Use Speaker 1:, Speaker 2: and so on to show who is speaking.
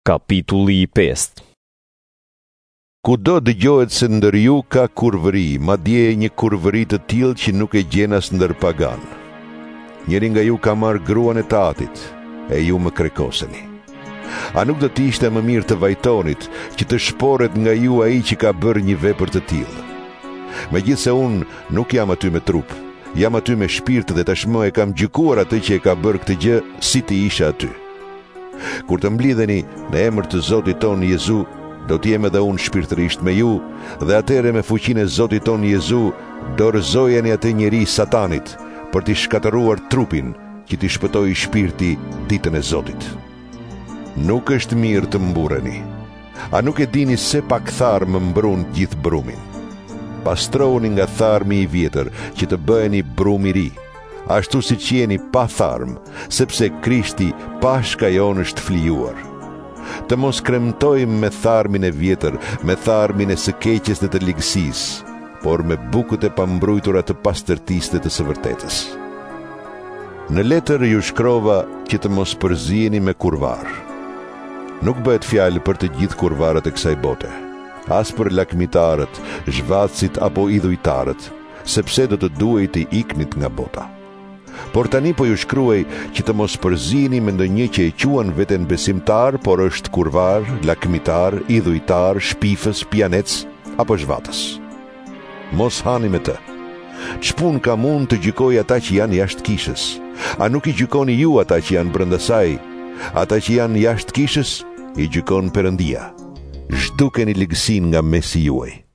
Speaker 1: Kapitulli 5.
Speaker 2: Kudo dëgjohet se ndër ju ka kurvëri, madje një kurvëri të tillë që nuk e gjen as ndër pagan. Njëri nga ju ka marrë gruan e tatit, e ju më krekoseni. A nuk do të ishte më mirë të vajtonit që të shporet nga ju ai që ka bërë një vepër të tillë? Megjithse unë nuk jam aty me trup, jam aty me shpirt dhe tashmë e kam gjykuar atë që e ka bërë këtë gjë si të isha aty. Kur të mblidheni në emër të Zotit ton Jezu, do t'jem edhe unë shpirtërisht me ju, dhe atëre me fuqinë e Zotit ton Jezu, dorëzojeni atë njeri Satanit për t'i shkatëruar trupin, që t'i shpëtoi shpirti ditën e Zotit. Nuk është mirë të mburreni. A nuk e dini se pak tharmë mbrun gjithë brumin? Pastroni nga tharmi i vjetër, që të bëheni brum i ri, ashtu si që jeni pa tharmë, sepse Krishti pashka jon është flijuar. Të mos kremtojmë me tharmin e vjetër, me tharmin e së keqes dhe të ligësisë, por me bukët e pambrujtura të pastërtisë dhe të së vërtetës. Në letër ju shkrova që të mos përziheni me kurvar. Nuk bëhet fjalë për të gjithë kurvarët e kësaj bote, as për lakmitarët, zhvatësit apo idhujtarët, sepse do të duhej të iknit nga bota. Por tani po ju shkruaj që të mos përziheni me ndonjë që e quan veten besimtar, por është kurvar, lakmitar, idhujtar, shpifës, pianec apo zhvatës. Mos hani me të. Ç'pun kam unë të gjykoj ata që janë jashtë kishës? A nuk i gjykoni ju ata që janë brenda saj? Ata që janë jashtë kishës i gjykon Perëndia. Zhdukeni ligësinë nga mesi juaj.